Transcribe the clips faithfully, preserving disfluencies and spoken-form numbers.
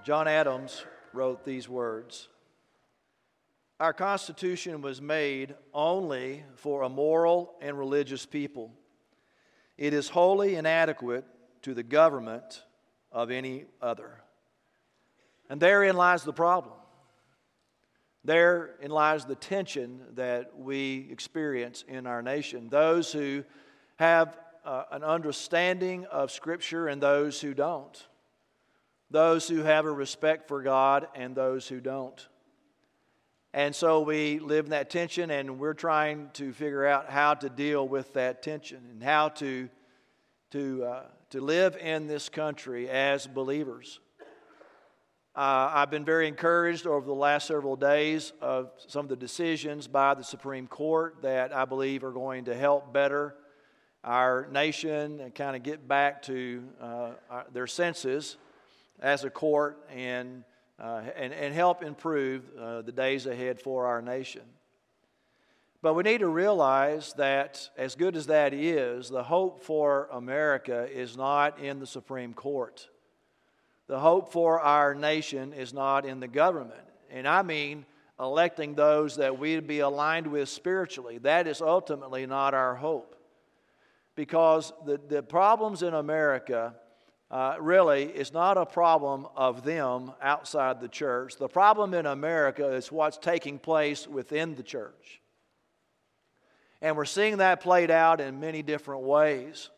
John Adams wrote these words: "Our Constitution was made only for a moral and religious people. It is wholly inadequate to the government of any other." And therein lies the problem. Therein lies the tension that we experience in our nation. Those who have uh, an understanding of Scripture and those who don't. Those who have a respect for God and those who don't. And so we live in that tension, and we're trying to figure out how to deal with that tension and how to, to, uh, to live in this country as believers. Uh, I've been very encouraged over the last several days of some of the decisions by the Supreme Court that I believe are going to help better our nation and kind of get back to uh, our, their senses as a court and, uh, and, and help improve uh, the days ahead for our nation. But we need to realize that as good as that is, the hope for America is not in the Supreme Court. The hope for our nation is not in the government. And I mean electing those that we'd be aligned with spiritually. That is ultimately not our hope. Because the, the problems in America uh, really is not a problem of them outside the church. The problem in America is what's taking place within the church. And we're seeing that played out in many different ways.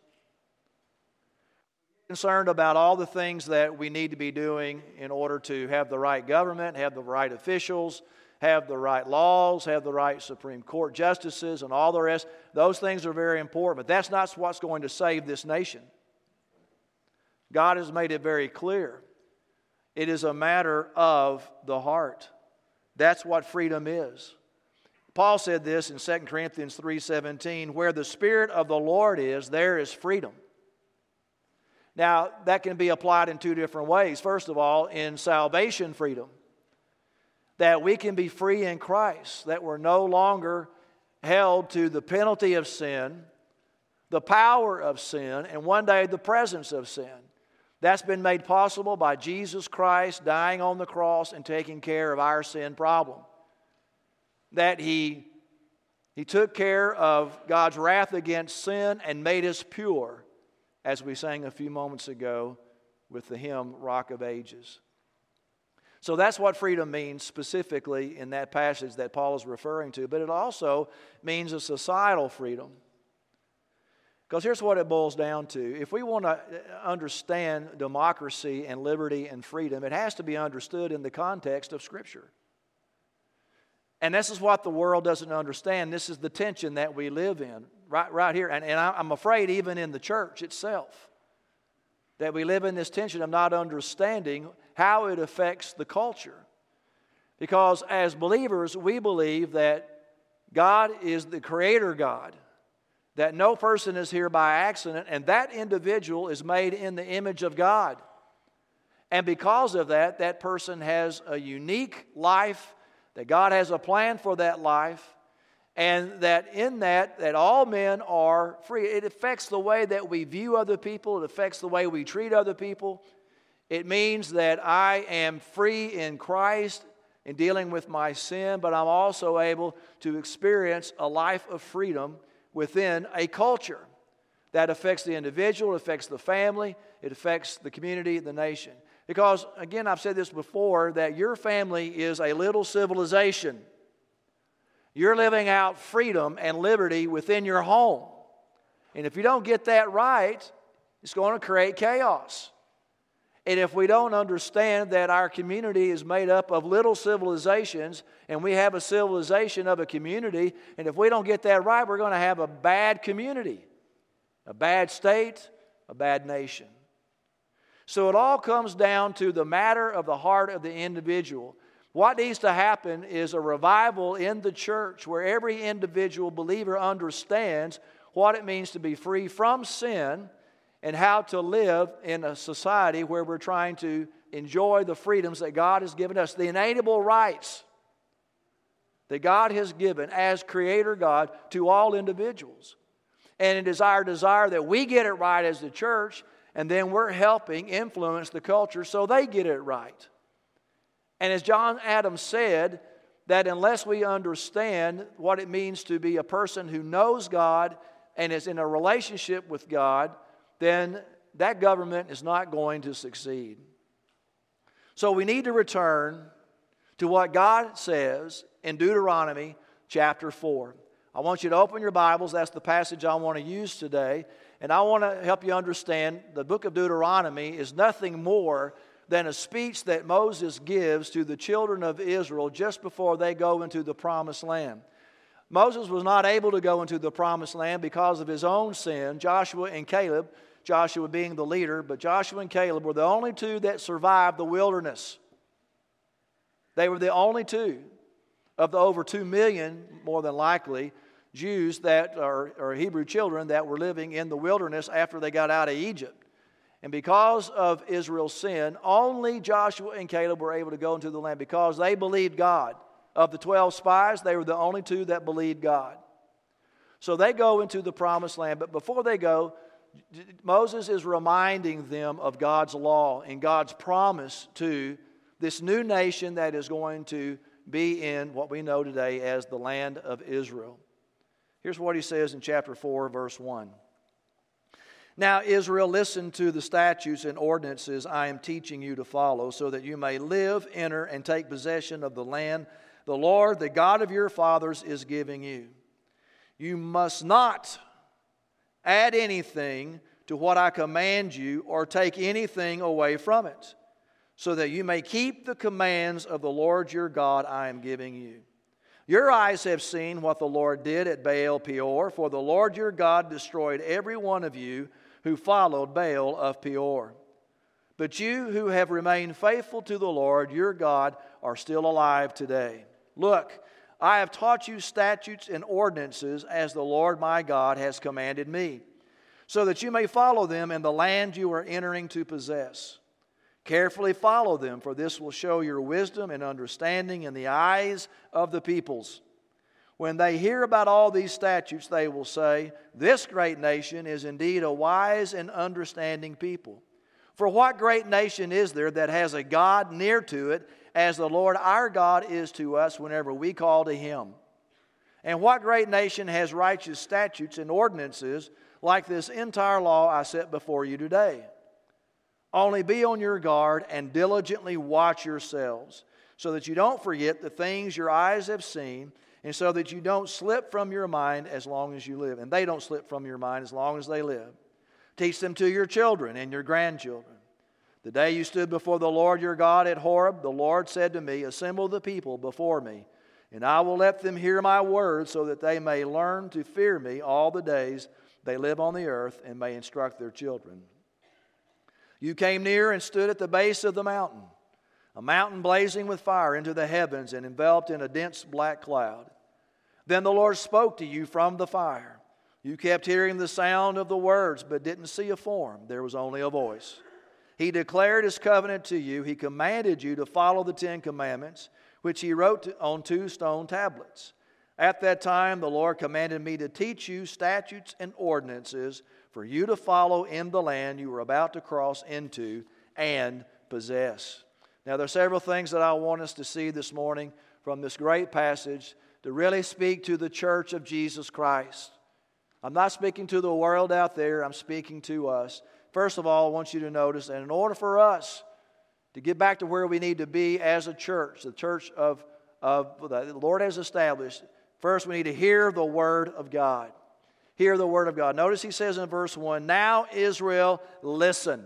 Concerned about all the things that we need to be doing in order to have the right government, have the right officials, have the right laws, have the right Supreme Court justices, and all the rest. Those things are very important, but that's not what's going to save this nation. God has made it very clear. It is a matter of the heart. That's what freedom is. Paul said this in Second Corinthians three seventeen, "Where the Spirit of the Lord is, there is freedom." Now, that can be applied in two different ways. First of all, in salvation freedom, that we can be free in Christ, that we're no longer held to the penalty of sin, the power of sin, and one day the presence of sin. That's been made possible by Jesus Christ dying on the cross and taking care of our sin problem. That He, he took care of God's wrath against sin and made us pure, as we sang a few moments ago with the hymn, Rock of Ages. So that's what freedom means specifically in that passage that Paul is referring to. But it also means a societal freedom. Because here's what it boils down to. If we want to understand democracy and liberty and freedom, it has to be understood in the context of Scripture. And this is what the world doesn't understand. This is the tension that we live in right, right here. And, and I'm afraid even in the church itself that we live in this tension of not understanding how it affects the culture. Because as believers, we believe that God is the Creator God, that no person is here by accident, and that individual is made in the image of God. And because of that, that person has a unique life, that God has a plan for that life, and that in that, that all men are free. It affects the way that we view other people. It affects the way we treat other people. It means that I am free in Christ in dealing with my sin, but I'm also able to experience a life of freedom within a culture that affects the individual, it affects the family, it affects the community, the nation. Because, again, I've said this before, that your family is a little civilization. You're living out freedom and liberty within your home. And if you don't get that right, it's going to create chaos. And if we don't understand that our community is made up of little civilizations, and we have a civilization of a community, and if we don't get that right, we're going to have a bad community, a bad state, a bad nation. So it all comes down to the matter of the heart of the individual. What needs to happen is a revival in the church where every individual believer understands what it means to be free from sin and how to live in a society where we're trying to enjoy the freedoms that God has given us, the inalienable rights that God has given as Creator God to all individuals. And it is our desire that we get it right as the church, and then we're helping influence the culture so they get it right. And as John Adams said, that unless we understand what it means to be a person who knows God and is in a relationship with God, then that government is not going to succeed. So we need to return to what God says in Deuteronomy chapter four. I want you to open your Bibles. That's the passage I want to use today. And I want to help you understand the book of Deuteronomy is nothing more than a speech that Moses gives to the children of Israel just before they go into the promised land. Moses was not able to go into the promised land because of his own sin. Joshua and Caleb, Joshua being the leader, but Joshua and Caleb were the only two that survived the wilderness. They were the only two of the over two million, more than likely, Jews that are or Hebrew children that were living in the wilderness after they got out of Egypt. And because of Israel's sin, only Joshua and Caleb were able to go into the land because they believed God. Of the twelve spies, they were the only two that believed God. So they go into the promised land, but before they go, Moses is reminding them of God's law and God's promise to this new nation that is going to be in what we know today as the land of Israel. Here's what he says in chapter four, verse one. Now, Israel, listen to the statutes and ordinances I am teaching you to follow, so that you may live, enter, and take possession of the land the Lord, the God of your fathers, is giving you. You must not add anything to what I command you, or take anything away from it, so that you may keep the commands of the Lord your God I am giving you. Your eyes have seen what the Lord did at Baal Peor, for the Lord your God destroyed every one of you who followed Baal of Peor. But you who have remained faithful to the Lord your God are still alive today. Look, I have taught you statutes and ordinances as the Lord my God has commanded me, so that you may follow them in the land you are entering to possess. Carefully follow them, for this will show your wisdom and understanding in the eyes of the peoples. When they hear about all these statutes, they will say, this great nation is indeed a wise and understanding people. For what great nation is there that has a God near to it, as the Lord our God is to us whenever we call to Him? And what great nation has righteous statutes and ordinances like this entire law I set before you today? Only be on your guard and diligently watch yourselves, so that you don't forget the things your eyes have seen, and so that you don't slip from your mind as long as you live. And they don't slip from your mind as long as they live. Teach them to your children and your grandchildren. The day you stood before the Lord your God at Horeb, the Lord said to me, assemble the people before me, and I will let them hear my words, so that they may learn to fear me all the days they live on the earth, and may instruct their children. You came near and stood at the base of the mountain, a mountain blazing with fire into the heavens and enveloped in a dense black cloud. Then the Lord spoke to you from the fire. You kept hearing the sound of the words, but didn't see a form. There was only a voice. He declared His covenant to you. He commanded you to follow the Ten Commandments, which He wrote on two stone tablets. At that time, the Lord commanded me to teach you statutes and ordinances for you to follow in the land you are about to cross into and possess. Now, there are several things that I want us to see this morning from this great passage to really speak to the church of Jesus Christ. I'm not speaking to the world out there. I'm speaking to us. First of all, I want you to notice that in order for us to get back to where we need to be as a church, the church of, of the Lord has established, first we need to hear the Word of God. Hear the Word of God. Notice He says in verse one, now Israel, listen.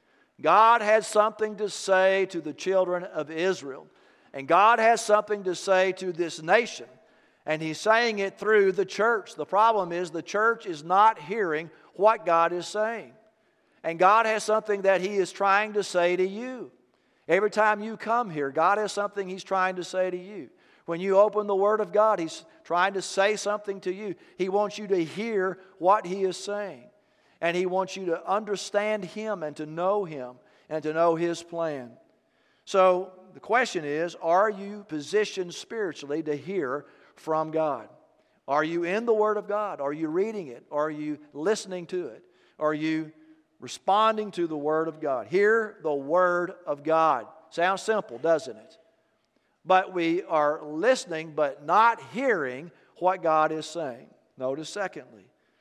God has something to say to the children of Israel. And God has something to say to this nation. And He's saying it through the church. The problem is the church is not hearing what God is saying. And God has something that He is trying to say to you. Every time you come here, God has something He's trying to say to you. When you open the Word of God, He's trying to say something to you. He wants you to hear what He is saying. And He wants you to understand Him and to know Him and to know His plan. So the question is, are you positioned spiritually to hear from God? Are you in the Word of God? Are you reading it? Are you listening to it? Are you responding to the Word of God? Hear the Word of God. Sounds simple, doesn't it? but we are listening but not hearing what God is saying. Notice, secondly,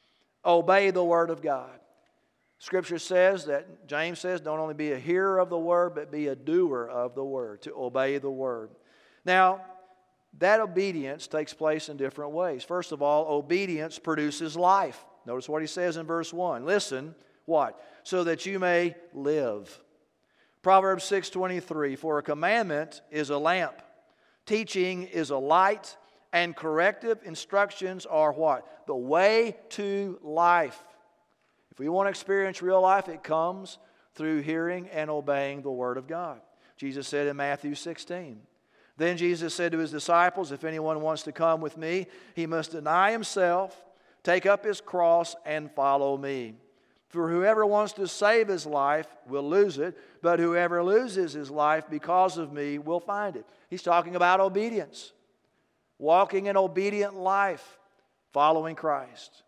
obey the Word of God. Scripture says that, James says, don't only be a hearer of the Word, but be a doer of the Word, to obey the Word. Now, that obedience takes place in different ways. First of all, obedience produces life. Notice what he says in verse one. Listen, what? So that you may live. Proverbs six twenty-three, for a commandment is a lamp, teaching is a light, and corrective instructions are what? The way to life. If we want to experience real life, it comes through hearing and obeying the Word of God. Jesus said in Matthew sixteen, then Jesus said to His disciples, if anyone wants to come with me, he must deny himself, take up his cross, and follow me. For whoever wants to save his life will lose it, but whoever loses his life because of me will find it. He's talking about obedience. Walking an obedient life, following Christ.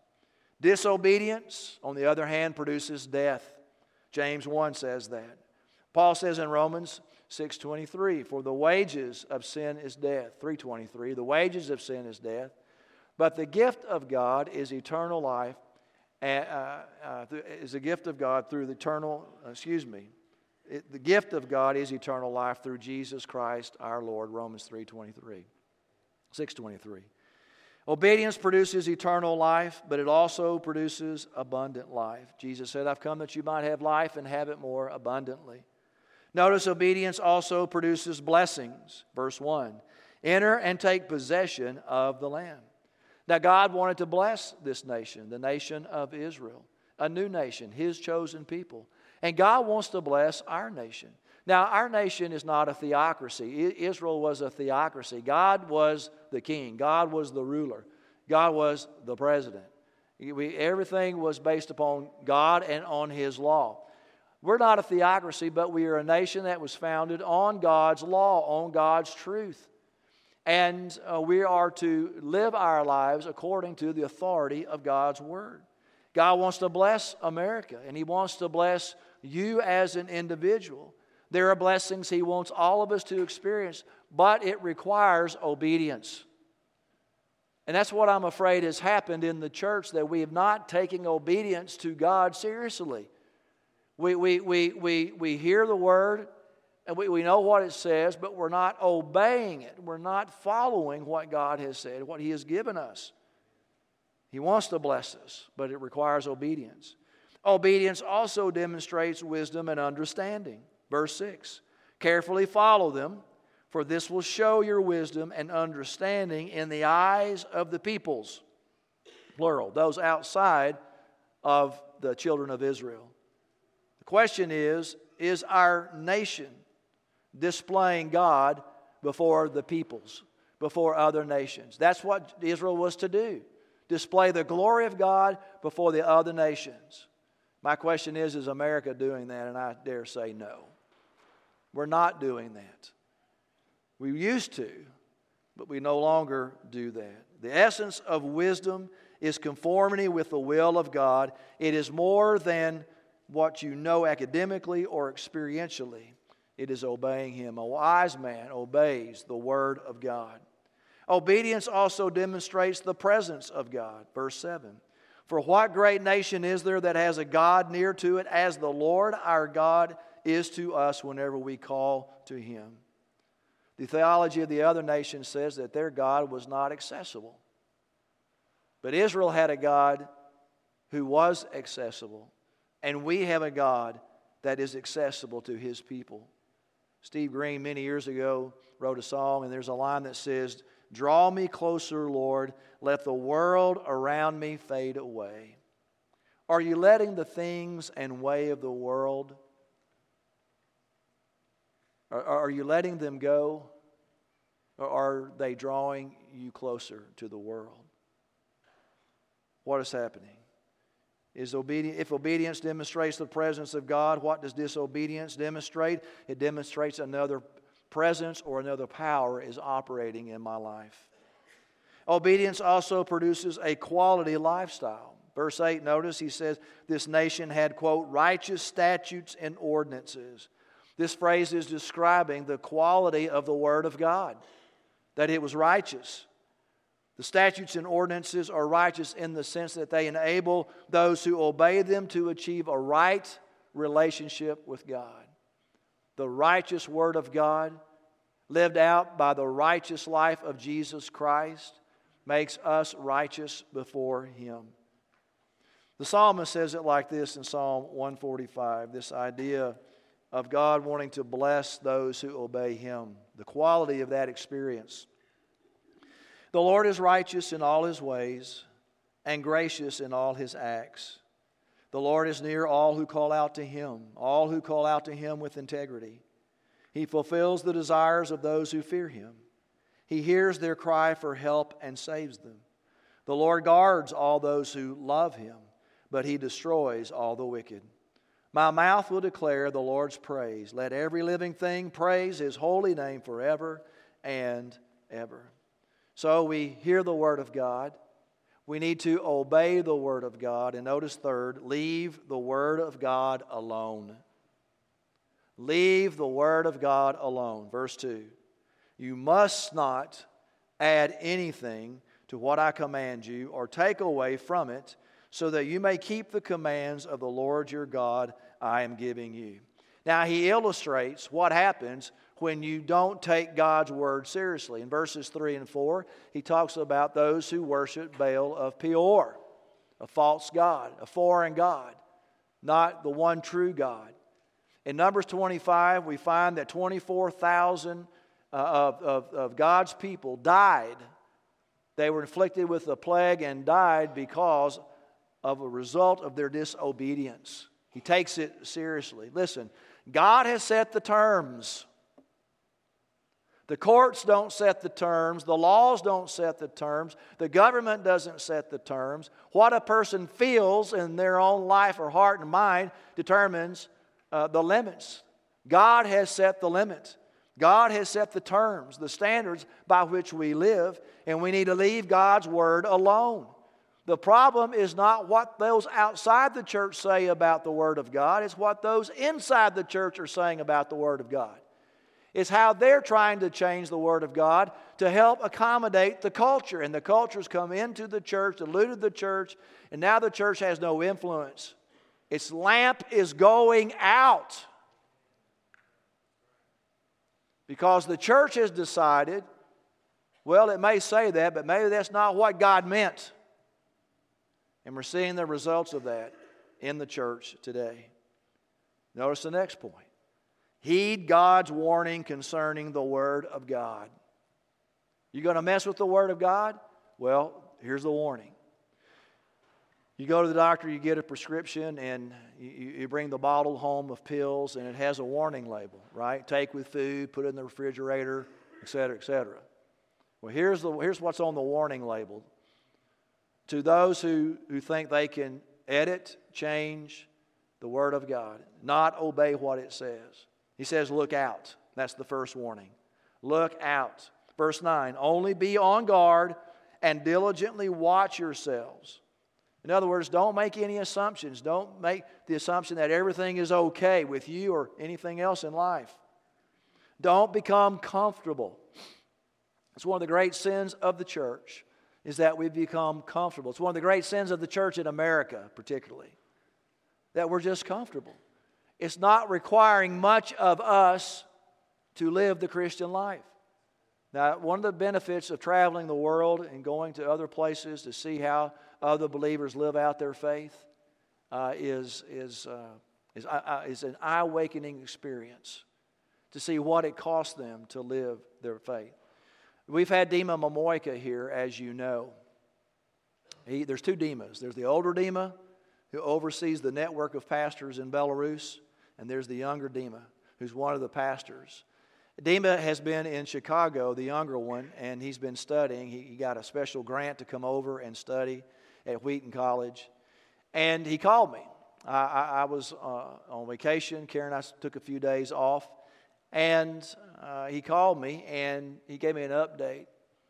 Disobedience, on the other hand, produces death. James one says that. Paul says in Romans six twenty-three, for the wages of sin is death. three twenty-three, the wages of sin is death, but the gift of God is eternal life, and, uh, uh, is a gift of God through the eternal, excuse me, it, the gift of God is eternal life through Jesus Christ our Lord, Romans three twenty-three, six twenty-three. Obedience produces eternal life, but it also produces abundant life. Jesus said, I've come that you might have life and have it more abundantly. Notice obedience also produces blessings. Verse one, enter and take possession of the land. Now God wanted to bless this nation, the nation of Israel, a new nation, His chosen people. And God wants to bless our nation. Now, our nation is not a theocracy. Israel was a theocracy. God was the king. God was the ruler. God was the president. We, everything was based upon God and on His law. We're not a theocracy, but we are a nation that was founded on God's law, on God's truth. And uh, we are to live our lives according to the authority of God's Word. God wants to bless America, and He wants to bless you as an individual. There are blessings He wants all of us to experience, but it requires obedience. And that's what I'm afraid has happened in the church, that we have not taken obedience to God seriously. We, we, we, we, we hear the Word, and we, we know what it says, but we're not obeying it. We're not following what God has said, what He has given us. He wants to bless us, but it requires obedience. Obedience also demonstrates wisdom and understanding. Verse six, carefully follow them, for this will show your wisdom and understanding in the eyes of the peoples, plural, those outside of the children of Israel. The question is, is our nation displaying God before the peoples, before other nations? That's what Israel was to do, display the glory of God before the other nations. My question is, is America doing that? And I dare say no. We're not doing that. We used to, but we no longer do that. The essence of wisdom is conformity with the will of God. It is more than what you know academically or experientially. It is obeying Him. A wise man obeys the Word of God. Obedience also demonstrates the presence of God. Verse seven. For what great nation is there that has a God near to it, as the Lord our God is to us whenever we call to Him? The theology of the other nations says that their God was not accessible. But Israel had a God who was accessible, and we have a God that is accessible to His people. Steve Green, many years ago, wrote a song, and there's a line that says, draw me closer, Lord, let the world around me fade away. Are you letting the things and way of the world, are, are you letting them go? Or are they drawing you closer to the world? What is happening? Is obedience, if obedience demonstrates the presence of God, what does disobedience demonstrate? It demonstrates another presence or another power is operating in my life. Obedience also produces a quality lifestyle. Verse eight, notice he says, this nation had, quote, righteous statutes and ordinances. This phrase is describing the quality of the Word of God, that it was righteous. The statutes and ordinances are righteous in the sense that they enable those who obey them to achieve a right relationship with God. The righteous Word of God, lived out by the righteous life of Jesus Christ, makes us righteous before Him. The psalmist says it like this in Psalm one forty-five, this idea of God wanting to bless those who obey Him, the quality of that experience. The Lord is righteous in all His ways and gracious in all His acts. The Lord is near all who call out to Him, all who call out to Him with integrity. He fulfills the desires of those who fear Him. He hears their cry for help and saves them. The Lord guards all those who love Him, but He destroys all the wicked. My mouth will declare the Lord's praise. Let every living thing praise His holy name forever and ever. So we hear the Word of God. We need to obey the Word of God. And notice third, leave the Word of God alone. Leave the Word of God alone. Verse two. You must not add anything to what I command you or take away from it, so that you may keep the commands of the Lord your God I am giving you. Now he illustrates what happens when you don't take God's Word seriously. In verses three and four, he talks about those who worship Baal of Peor, a false god, a foreign god, not the one true God. In Numbers twenty-five, we find that twenty-four thousand uh, of, of, of God's people died. They were inflicted with a plague and died because of a result of their disobedience. He takes it seriously. Listen, God has set the terms. The courts don't set the terms. The laws don't set the terms. The government doesn't set the terms. What a person feels in their own life or heart and mind determines uh, the limits. God has set the limit. God has set the terms, the standards by which we live, and we need to leave God's Word alone. The problem is not what those outside the church say about the Word of God. It's what those inside the church are saying about the Word of God. It's how they're trying to change the Word of God to help accommodate the culture. And the culture's come into the church, diluted the church, and now the church has no influence. Its lamp is going out. Because the church has decided, well, it may say that, but maybe that's not what God meant. And we're seeing the results of that in the church today. Notice the next point. Heed God's warning concerning the Word of God. You going to mess with the Word of God? Well, here's the warning. You go to the doctor, you get a prescription, and you, you bring the bottle home of pills, and it has a warning label, right? Take with food, put it in the refrigerator, et cetera, et cetera. Well, here's, the, here's what's on the warning label. To those who, who think they can edit, change the Word of God, not obey what it says. He says, look out. That's the first warning. Look out. Verse nine, only be on guard and diligently watch yourselves. In other words, don't make any assumptions. Don't make the assumption that everything is okay with you or anything else in life. Don't become comfortable. It's one of the great sins of the church, is that we've become comfortable. It's one of the great sins of the church in America, particularly, that we're just comfortable. It's not requiring much of us to live the Christian life. Now, one of the benefits of traveling the world and going to other places to see how other believers live out their faith uh, is, is, uh, is, uh, is an eye-awakening experience to see what it costs them to live their faith. We've had Dima Mamoika here, as you know. He, there's two Dimas. There's the older Dima, who oversees the network of pastors in Belarus, and there's the younger Dima, who's one of the pastors. Dima has been in Chicago, the younger one, and he's been studying. He, he got a special grant to come over and study at Wheaton College. And he called me. I, I, I was uh, on vacation. Karen and I took a few days off. And uh, he called me, and he gave me an update.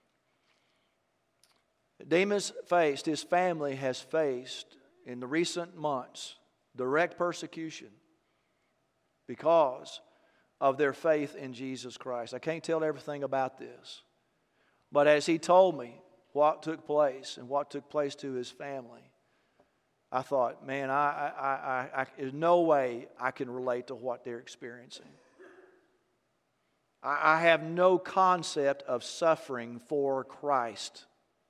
Dima's faced, his family has faced, in the recent months, direct persecution because of their faith in Jesus Christ. I can't tell everything about this. But as he told me what took place and what took place to his family, I thought, man, I, I, I, I, there's no way I can relate to what they're experiencing. I, I have no concept of suffering for Christ,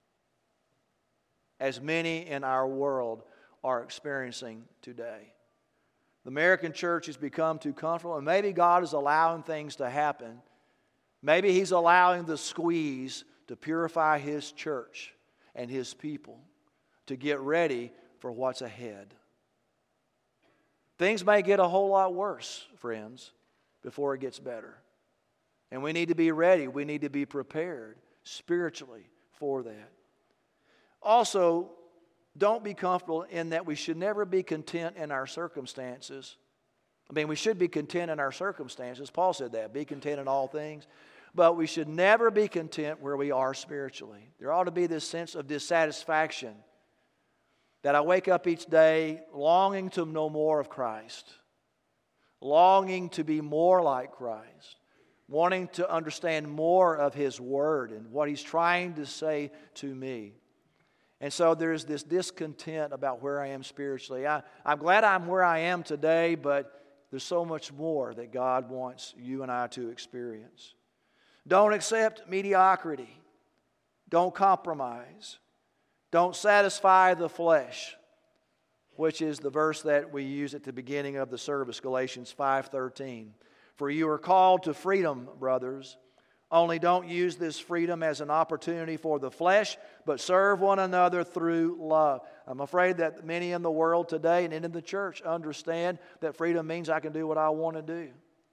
as many in our world are experiencing today. The American church has become too comfortable, and maybe God is allowing things to happen. Maybe He's allowing the squeeze to purify His church and His people to get ready for what's ahead. Things may get a whole lot worse, friends, before it gets better. And we need to be ready. We need to be prepared spiritually for that. Also, don't be comfortable in that we should never be content in our circumstances. I mean, we should be content in our circumstances. Paul said that, be content in all things. But we should never be content where we are spiritually. There ought to be this sense of dissatisfaction that I wake up each day longing to know more of Christ, longing to be more like Christ, wanting to understand more of His Word and what He's trying to say to me. And so there's this discontent about where I am spiritually. I, I'm glad I'm where I am today, but there's so much more that God wants you and I to experience. Don't accept mediocrity. Don't compromise. Don't satisfy the flesh, which is the verse that we use at the beginning of the service, Galatians five thirteen. For you are called to freedom, brothers. Only don't use this freedom as an opportunity for the flesh, but serve one another through love. I'm afraid that many in the world today and in the church understand that freedom means I can do what I want to do.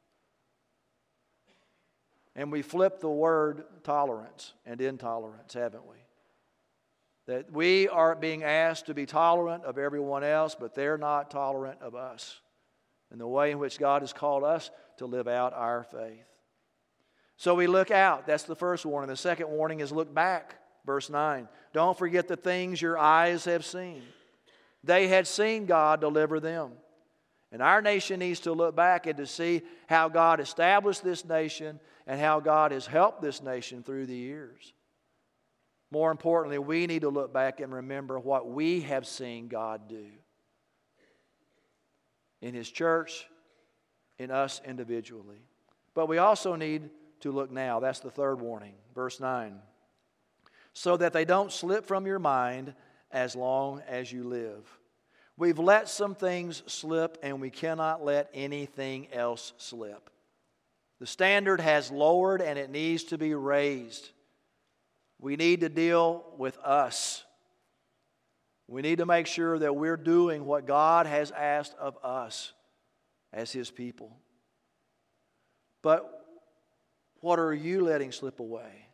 And we flip the word tolerance and intolerance, haven't we? That we are being asked to be tolerant of everyone else, but they're not tolerant of us and the way in which God has called us to live out our faith. So we look out. That's the first warning. The second warning is look back. Verse nine. Don't forget the things your eyes have seen. They had seen God deliver them. And our nation needs to look back and to see how God established this nation and how God has helped this nation through the years. More importantly, we need to look back and remember what we have seen God do in His church, in us individually. But we also need to look now. That's the third warning. Verse nine. So that they don't slip from your mind as long as you live. We've let some things slip, and we cannot let anything else slip. The standard has lowered, and it needs to be raised. We need to deal with us. We need to make sure that we're doing what God has asked of us as His people. But what are you letting slip away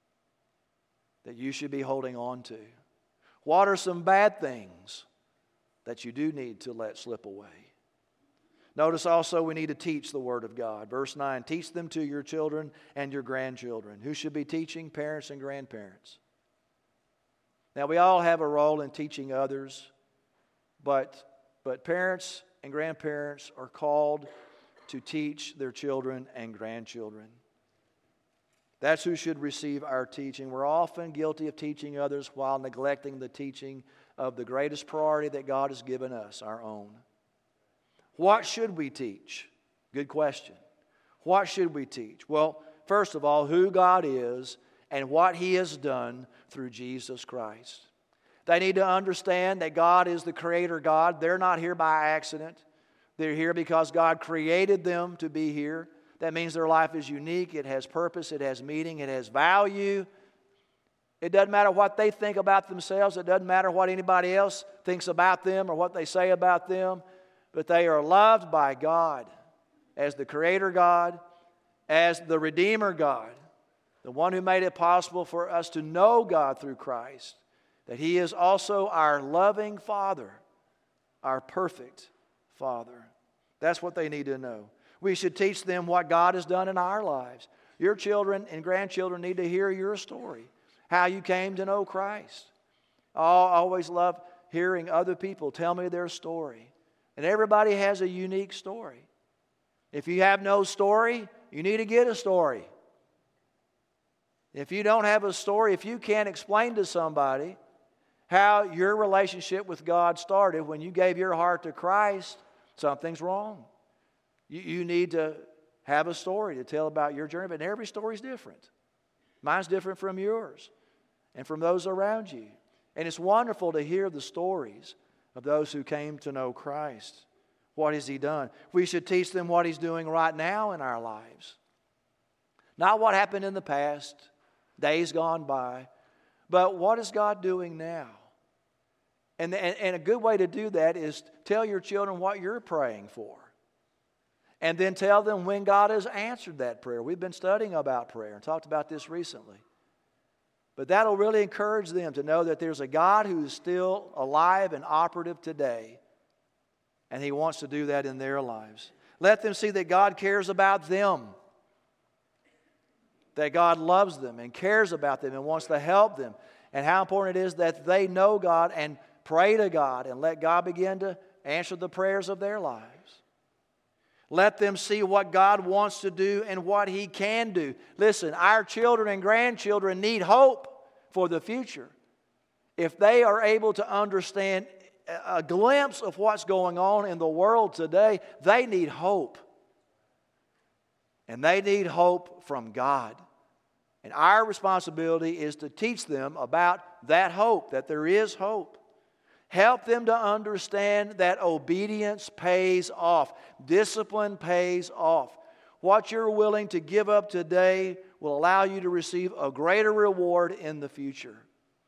that you should be holding on to? What are some bad things that you do need to let slip away? Notice also we need to teach the Word of God. Verse nine, teach them to your children and your grandchildren. Who should be teaching? Parents and grandparents. Now we all have a role in teaching others, but, but parents and grandparents are called to teach their children and grandchildren. That's who should receive our teaching. We're often guilty of teaching others while neglecting the teaching of the greatest priority that God has given us, our own. What should we teach? Good question. What should we teach? Well, first of all, who God is and what He has done through Jesus Christ. They need to understand that God is the Creator God. They're not here by accident. They're here because God created them to be here. That means their life is unique. It has purpose. It has meaning. It has value. It doesn't matter what they think about themselves. It doesn't matter what anybody else thinks about them or what they say about them. But they are loved by God as the Creator God, as the Redeemer God, the one who made it possible for us to know God through Christ, that He is also our loving Father, our perfect Father. That's what they need to know. We should teach them what God has done in our lives. Your children and grandchildren need to hear your story, how you came to know Christ. I always love hearing other people tell me their story. And everybody has a unique story. If you have no story, you need to get a story. If you don't have a story, if you can't explain to somebody how your relationship with God started when you gave your heart to Christ, something's wrong. You, you need to have a story to tell about your journey, but every story is different. Mine's different from yours and from those around you. And it's wonderful to hear the stories of those who came to know Christ. What has He done? We should teach them what He's doing right now in our lives. Not what happened in the past, days gone by, but what is God doing now? And, and, and a good way to do that is tell your children what you're praying for. And then tell them when God has answered that prayer. We've been studying about prayer and talked about this recently. But that'll really encourage them to know that there's a God who is still alive and operative today. And He wants to do that in their lives. Let them see that God cares about them. That God loves them and cares about them and wants to help them. And how important it is that they know God and pray to God and let God begin to answer the prayers of their lives. Let them see what God wants to do and what He can do. Listen, our children and grandchildren need hope for the future. If they are able to understand a glimpse of what's going on in the world today, they need hope. And they need hope from God. And our responsibility is to teach them about that hope, that there is hope. Help them to understand that obedience pays off. Discipline pays off. What you're willing to give up today will allow you to receive a greater reward in the future.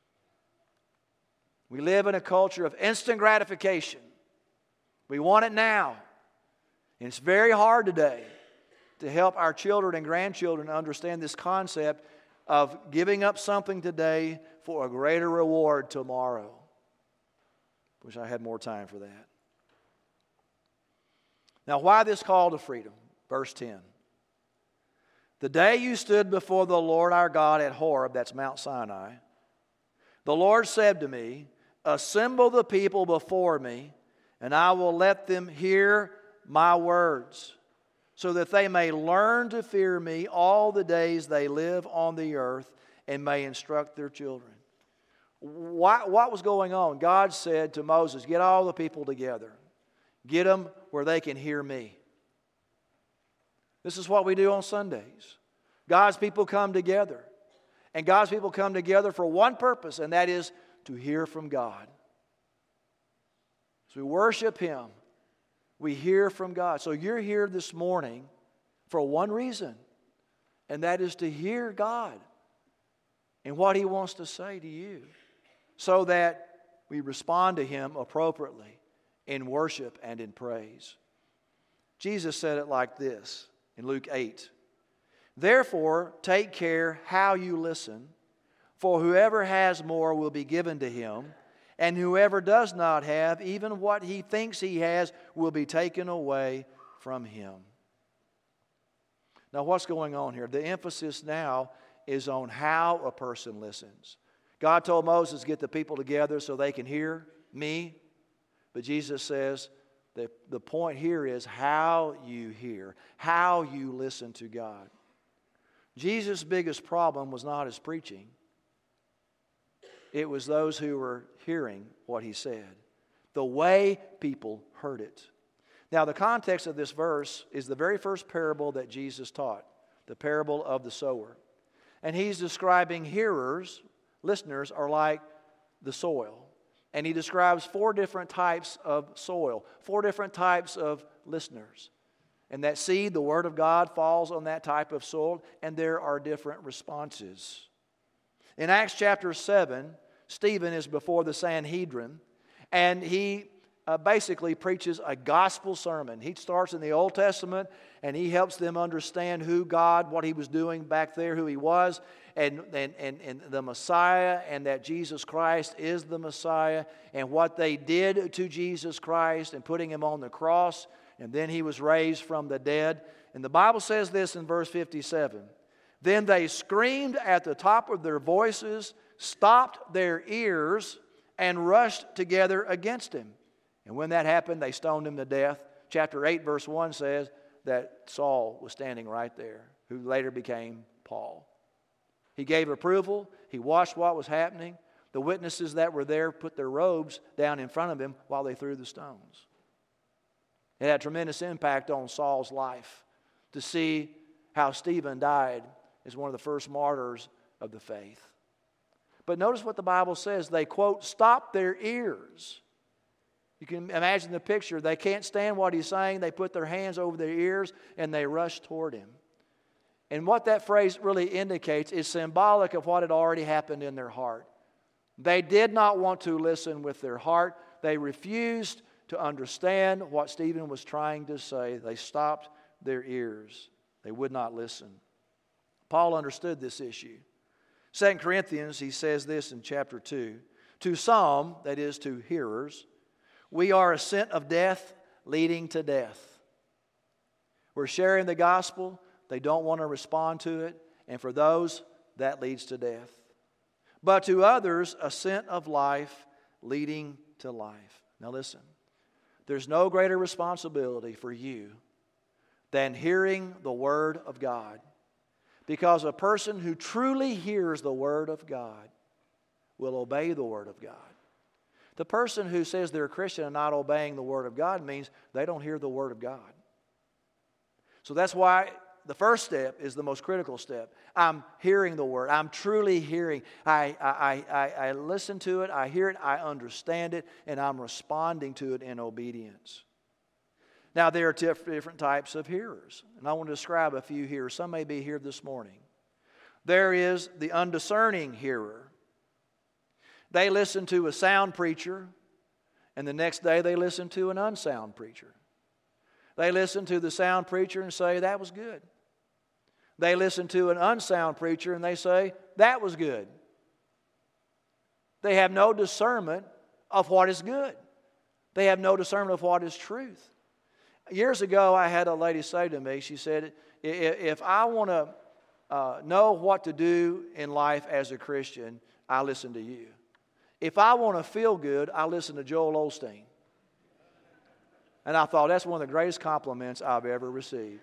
We live in a culture of instant gratification. We want it now. And it's very hard today to help our children and grandchildren understand this concept of giving up something today for a greater reward tomorrow. Wish I had more time for that. Now, why this call to freedom? Verse ten. The day you stood before the Lord our God at Horeb, that's Mount Sinai, the Lord said to me, assemble the people before me, and I will let them hear my words, so that they may learn to fear me all the days they live on the earth and may instruct their children. What, what was going on? God said to Moses, get all the people together. Get them where they can hear me. This is what we do on Sundays. God's people come together. And God's people come together for one purpose, and that is to hear from God. As we worship Him, we hear from God. So you're here this morning for one reason, and that is to hear God and what He wants to say to you, so that we respond to Him appropriately in worship and in praise. Jesus said it like this in Luke eight. Therefore, take care how you listen, for whoever has more will be given to him, and whoever does not have, even what he thinks he has, will be taken away from him. Now, what's going on here? The emphasis now is on how a person listens. God told Moses, get the people together so they can hear me. But Jesus says that the point here is how you hear, how you listen to God. Jesus' biggest problem was not His preaching. It was those who were hearing what He said, the way people heard it. Now, the context of this verse is the very first parable that Jesus taught, the parable of the sower. And He's describing hearers, listeners are like the soil. And He describes four different types of soil, four different types of listeners. And that seed, the Word of God, falls on that type of soil, and there are different responses. In Acts chapter seven, Stephen is before the Sanhedrin, and he uh, basically preaches a gospel sermon. He starts in the Old Testament, and he helps them understand who God, what He was doing back there, who He was, and, and, and, and the Messiah, and that Jesus Christ is the Messiah, and what they did to Jesus Christ in putting Him on the cross, and then He was raised from the dead. And the Bible says this in verse fifty-seven. Then they screamed at the top of their voices, stopped their ears, and rushed together against Him. And when that happened, they stoned Him to death. Chapter eight, verse one says that Saul was standing right there, who later became Paul. He gave approval. He watched what was happening. The witnesses that were there put their robes down in front of him while they threw the stones. It had a tremendous impact on Saul's life to see how Stephen died as one of the first martyrs of the faith. But notice what the Bible says. They, quote, stopped their ears. You can imagine the picture. They can't stand what he's saying. They put their hands over their ears and they rush toward him. And what that phrase really indicates is symbolic of what had already happened in their heart. They did not want to listen with their heart. They refused to understand what Stephen was trying to say. They stopped their ears. They would not listen. Paul understood this issue. Second Corinthians, he says this in chapter two. To some, that is to hearers, we are a scent of death leading to death. We're sharing the gospel. They don't want to respond to it. And for those, that leads to death. But to others, a scent of life leading to life. Now listen, there's no greater responsibility for you than hearing the Word of God. Because a person who truly hears the Word of God will obey the Word of God. The person who says they're a Christian and not obeying the Word of God means they don't hear the Word of God. So that's why the first step is the most critical step. I'm hearing the Word. I'm truly hearing. I, I, I, I listen to it. I hear it. I understand it. And I'm responding to it in obedience. Now, there are different types of hearers. And I want to describe a few here. Some may be here this morning. There is the undiscerning hearer. They listen to a sound preacher, and the next day they listen to an unsound preacher. They listen to the sound preacher and say, that was good. They listen to an unsound preacher and they say, that was good. They have no discernment of what is good. They have no discernment of what is truth. Years ago, I had a lady say to me, she said, if I want to uh, know what to do in life as a Christian, I listen to you. If I want to feel good, I listen to Joel Osteen. And I thought, that's one of the greatest compliments I've ever received.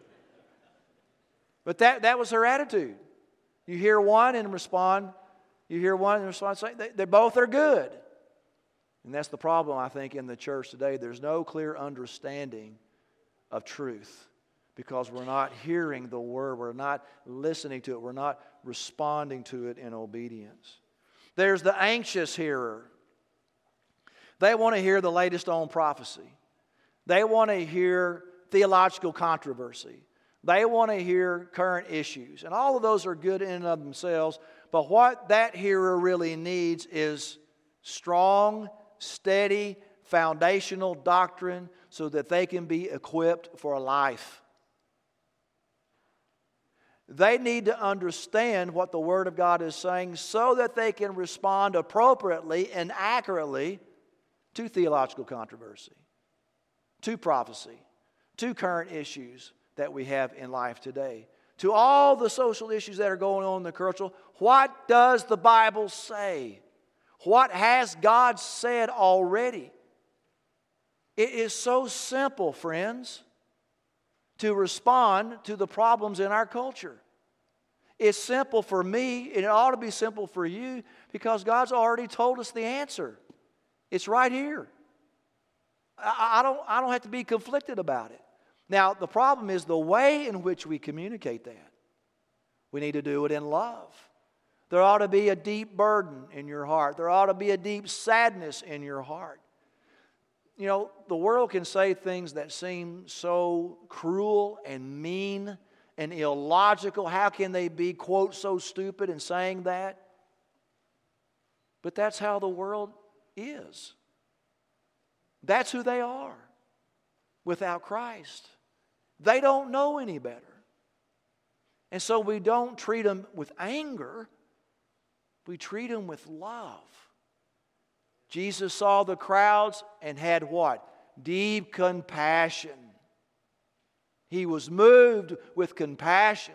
But that, that was her attitude. You hear one and respond. You hear one and respond. They, they both are good. And that's the problem, I think, in the church today. There's no clear understanding of truth because we're not hearing the Word. We're not listening to it. We're not responding to it in obedience. There's the anxious hearer. They want to hear the latest on prophecy. They want to hear theological controversy. They want to hear current issues. And all of those are good in and of themselves. But what that hearer really needs is strong, steady, foundational doctrine so that they can be equipped for life. They need to understand what the Word of God is saying so that they can respond appropriately and accurately to theological controversy, to prophecy, to current issues that we have in life today, to all the social issues that are going on in the culture. What does the Bible say? What has God said already? It is so simple, friends, to respond to the problems in our culture. It's simple for me, and it ought to be simple for you because God's already told us the answer. It's right here. I, I don't, I don't have to be conflicted about it. Now, the problem is the way in which we communicate that. We need to do it in love. There ought to be a deep burden in your heart. There ought to be a deep sadness in your heart. You know, the world can say things that seem so cruel and mean and illogical. How can they be, quote, so stupid in saying that? But that's how the world is. That's who they are without Christ. They don't know any better. And so we don't treat them with anger. We treat them with love. Jesus saw the crowds and had what? Deep compassion. He was moved with compassion.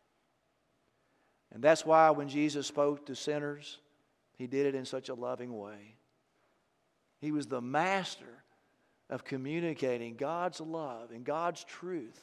And that's why when Jesus spoke to sinners, He did it in such a loving way. He was the master of communicating God's love and God's truth.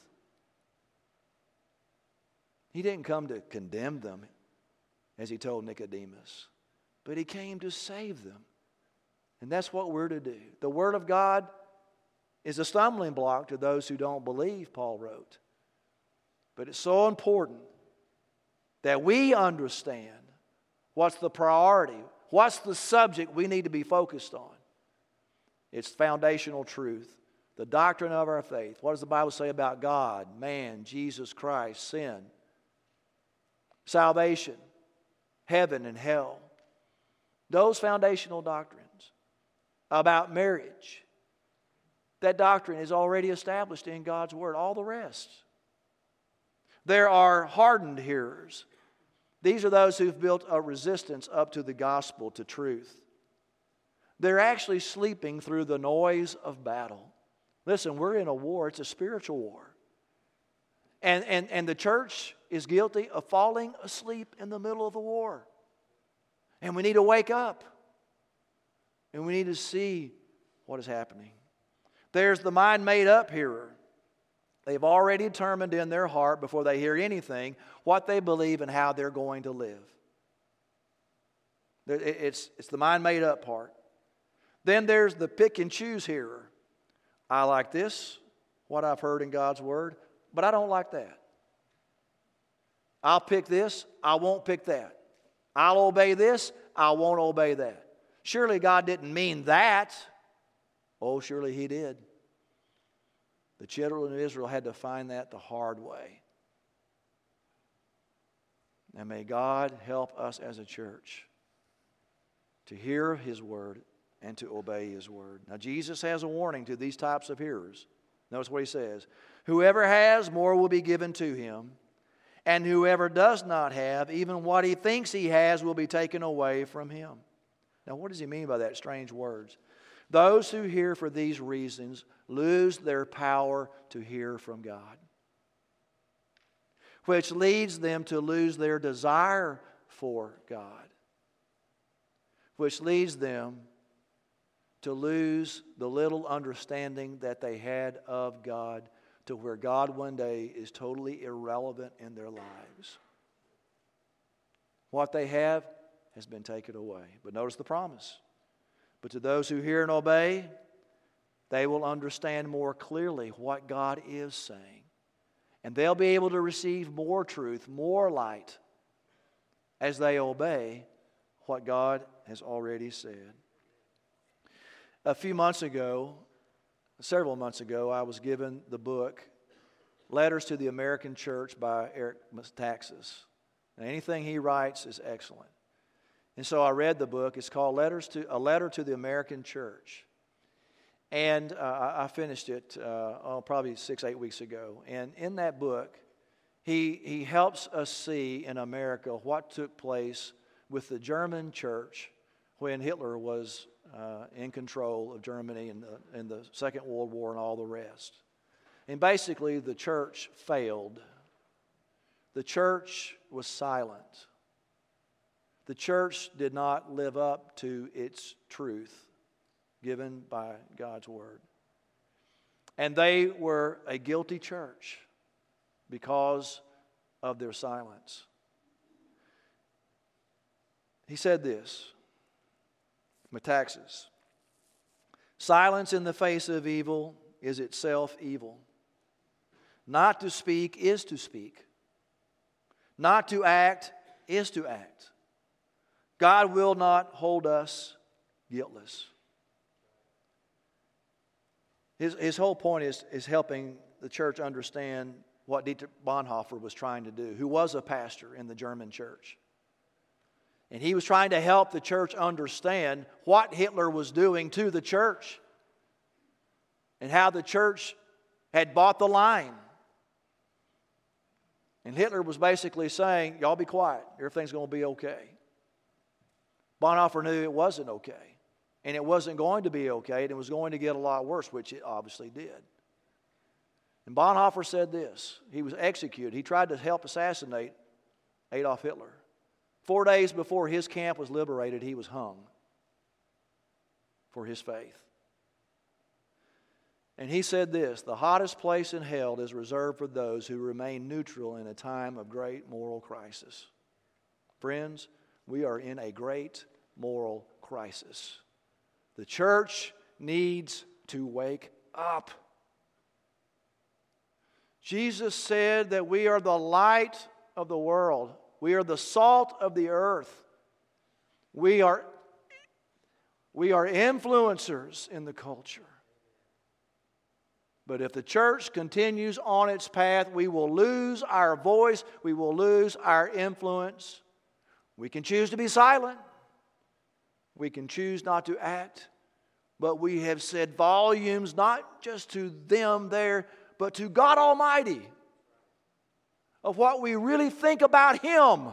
He didn't come to condemn them, as he told Nicodemus, but he came to save them. And that's what we're to do. The Word of God is a stumbling block to those who don't believe, Paul wrote. But it's so important that we understand what's the priority, what's the subject we need to be focused on. It's foundational truth, the doctrine of our faith. What does the Bible say about God, man, Jesus Christ, sin, salvation, heaven and hell? Those foundational doctrines. About marriage. That doctrine is already established in God's Word. All the rest. There are hardened hearers. These are those who've built a resistance up to the gospel, to truth. They're actually sleeping through the noise of battle. Listen, we're in a war. It's a spiritual war. And, and, and the church is guilty of falling asleep in the middle of the war. And we need to wake up. And we need to see what is happening. There's the mind-made-up hearer. They've already determined in their heart, before they hear anything, what they believe and how they're going to live. It's, it's the mind-made-up part. Then there's the pick-and-choose hearer. I like this, what I've heard in God's Word, but I don't like that. I'll pick this, I won't pick that. I'll obey this, I won't obey that. Surely God didn't mean that. Oh, surely He did. The children of Israel had to find that the hard way. And may God help us as a church to hear His Word and to obey His Word. Now, Jesus has a warning to these types of hearers. Notice what He says. Whoever has, more will be given to him. And whoever does not have, even what he thinks he has will be taken away from him. Now, what does he mean by that strange words? Those who hear for these reasons lose their power to hear from God, which leads them to lose their desire for God, which leads them to lose the little understanding that they had of God, to where God one day is totally irrelevant in their lives. What they have has been taken away. But notice the promise. But to those who hear and obey, they will understand more clearly what God is saying. And they'll be able to receive more truth, more light, as they obey what God has already said. A few months ago, several months ago, I was given the book Letters to the American Church by Eric Metaxas. Now, anything he writes is excellent. And so I read the book. It's called Letters to A Letter to the American Church. And uh, I finished it uh, oh, probably six, eight weeks ago. And in that book, he, he helps us see in America what took place with the German church when Hitler was uh, in control of Germany in the, in the Second World War and all the rest. And basically, the church failed. The church was silent. The church did not live up to its truth given by God's Word. And they were a guilty church because of their silence. He said this, Metaxas, silence in the face of evil is itself evil. Not to speak is to speak. Not to act is to act. God will not hold us guiltless. His, his whole point is, is helping the church understand what Dietrich Bonhoeffer was trying to do, who was a pastor in the German church. And he was trying to help the church understand what Hitler was doing to the church and how the church had bought the line. And Hitler was basically saying, y'all be quiet, everything's going to be okay. Bonhoeffer knew it wasn't okay. And it wasn't going to be okay, and it was going to get a lot worse, which it obviously did. And Bonhoeffer said this. He was executed. He tried to help assassinate Adolf Hitler. Four days before his camp was liberated, he was hung for his faith. And he said this, the hottest place in hell is reserved for those who remain neutral in a time of great moral crisis. Friends, we are in a great moral crisis. The church needs to wake up. Jesus said that we are the light of the world. We are the salt of the earth. We are, we are influencers in the culture. But if the church continues on its path, we will lose our voice. We will lose our influence. We can choose to be silent. We can choose not to act. But we have said volumes not just to them there, but to God Almighty of what we really think about Him.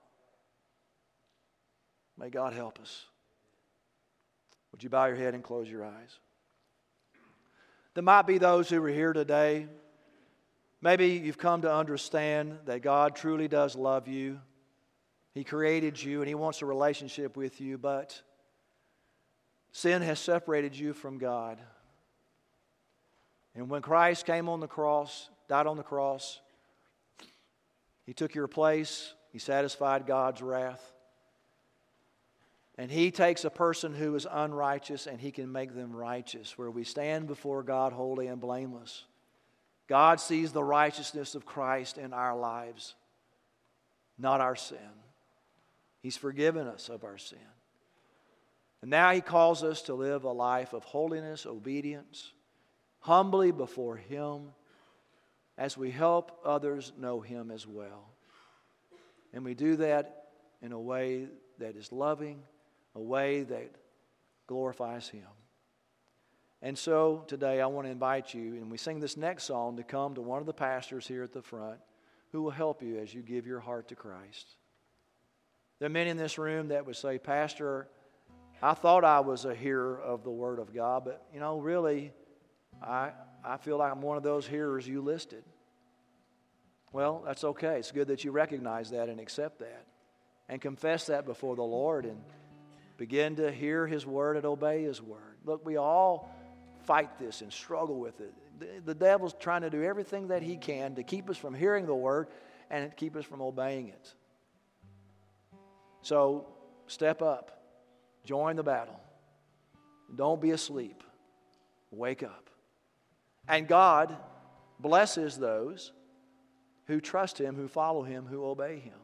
May God help us. Would you bow your head and close your eyes? There might be those who are here today. Maybe you've come to understand that God truly does love you. He created you and He wants a relationship with you, but sin has separated you from God. And when Christ came on the cross, died on the cross, He took your place. He satisfied God's wrath. And He takes a person who is unrighteous and He can make them righteous, where we stand before God holy and blameless. God sees the righteousness of Christ in our lives, not our sin. He's forgiven us of our sin. And now He calls us to live a life of holiness, obedience, humbly before Him, as we help others know Him as well. And we do that in a way that is loving, a way that glorifies Him. And so today I want to invite you, and we sing this next song, to come to one of the pastors here at the front who will help you as you give your heart to Christ. There are many in this room that would say, Pastor, I thought I was a hearer of the Word of God, but you know, really, I, I feel like I'm one of those hearers you listed. Well, that's okay. It's good that you recognize that and accept that and confess that before the Lord and begin to hear His Word and obey His Word. Look, we all fight this and struggle with it. The, the devil's trying to do everything that he can to keep us from hearing the Word and keep us from obeying it. So, step up. Join the battle. Don't be asleep. Wake up. And God blesses those who trust Him, who follow Him, who obey Him.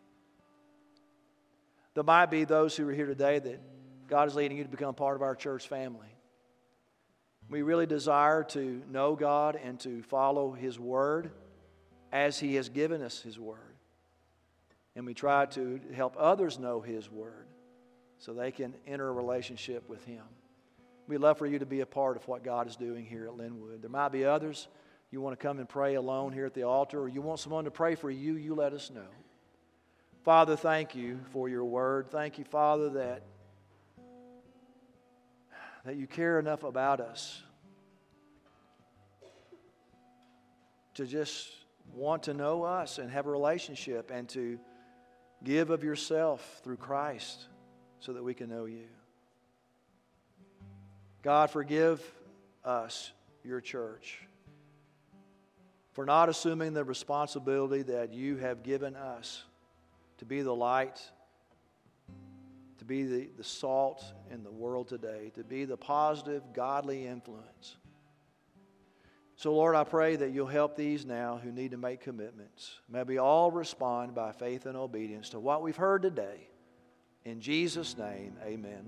There might be those who are here today that God is leading you to become part of our church family. We really desire to know God and to follow His Word as He has given us His Word. And we try to help others know His Word so they can enter a relationship with Him. We'd love for you to be a part of what God is doing here at Linwood. There might be others. You want to come and pray alone here at the altar, or you want someone to pray for you, you let us know. Father, thank You for Your Word. Thank You, Father, that, that You care enough about us to just want to know us and have a relationship and to give of Yourself through Christ so that we can know You. God, forgive us, Your church, for not assuming the responsibility that You have given us to be the light, to be the, the salt in the world today, to be the positive, godly influence. So, Lord, I pray that You'll help these now who need to make commitments. May we all respond by faith and obedience to what we've heard today. In Jesus' name, amen.